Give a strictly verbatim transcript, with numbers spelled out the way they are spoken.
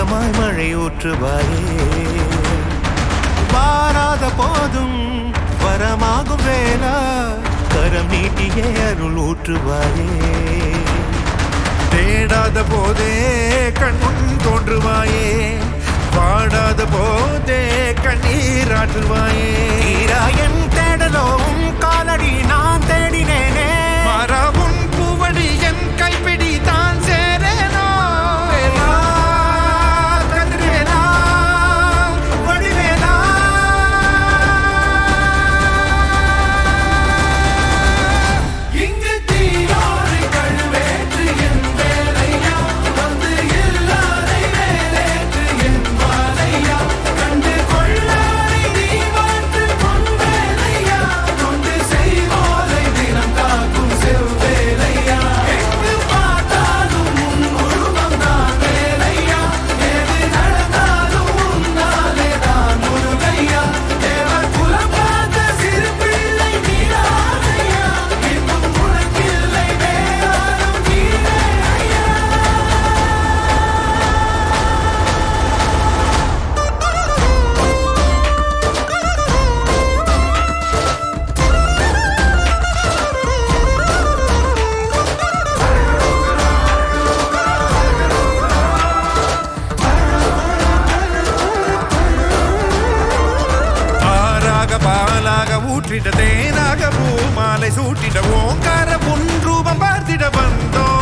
வரமாய் மழை ஊற்றுவாயே வாராத போதும் வரமாகும் வேளா கரம் நீட்டியே அருள் ஊற்றுவாயே தேடாத போதே கண்முன் தோன்றுவாயே பாடாத போதே கண்ணீராற்றுவாயே என் தேடலோவும் காலடி நான் தேடினேனே மாறாவும் பூவடி என் கைப்பிடி தான் சேரேனோ கதிரேனா வடிவேனா இங்கு தீயோடு கழுவேற்று என் வேலையா வந்து இல்லாதை வேலேற்று என் வாழையா கண்டு கொள்ளாரை நீ மாற்று பொன் வேலையா கொண்டு செய்வோலை தினம் காக்கும் செவ்வேலையா எங்கு பார்த்தாலும் உன் உருவம் தான் வேலையா எது நடந்தாலும் உன்னாலே தான் முருகையா தேவர் குலம் பார்த்த சிறு பிள்ளை நீராதையா இன்னும் உனக்கில்லை வேறாரும் நீரே ஐயா ஆறாக பாலாக ஊற்றிட தேனாக பூமாலை சூட்டிட ஓங்கார உன் ரூபம் பார்த்திட வந்தோ